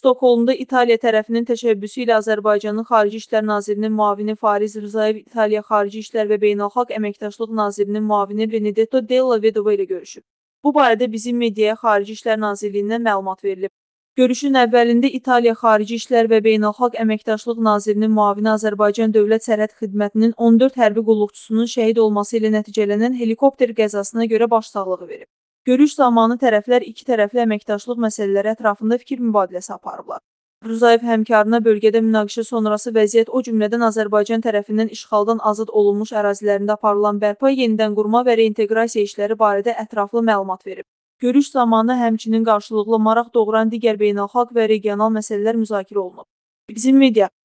Stokholmda İtaliya tərəfinin təşəbbüsü ilə Azərbaycanın Xarici İşlər Nazirinin müavini Fariz Rzayev İtaliya Xarici İşlər və Beynəlxalq Əməkdaşlıq Nazirinin müavini Benedetto Della Vedova ilə görüşüb. Bu barədə bizim mediaya Xarici İşlər Nazirliyindən məlumat verilib. Görüşün əvvəlində İtaliya Xarici İşlər və Beynəlxalq Əməkdaşlıq Nazirinin müavini Azərbaycan Dövlət Sərhəd Xidmətinin 14 hərbi qulluqçusunun şəhid olması ilə nəticələnən helikopter qəzasına görə başsağlığı verib. Görüş zamanı tərəflər iki tərəfli əməkdaşlıq məsələləri ətrafında fikir mübadiləsi aparıblar. Rzayev həmkarına bölgədə münaqişə sonrası vəziyyət, o cümlədən Azərbaycan tərəfindən işğaldan azad olunmuş ərazilərində aparılan bərpa, yenidən qurma və reinteqrasiya işləri barədə ətraflı məlumat verib. Görüş zamanı həmçinin qarşılıqlı maraq doğuran digər beynəlxalq və regional məsələlər müzakirə olunub. Bizim media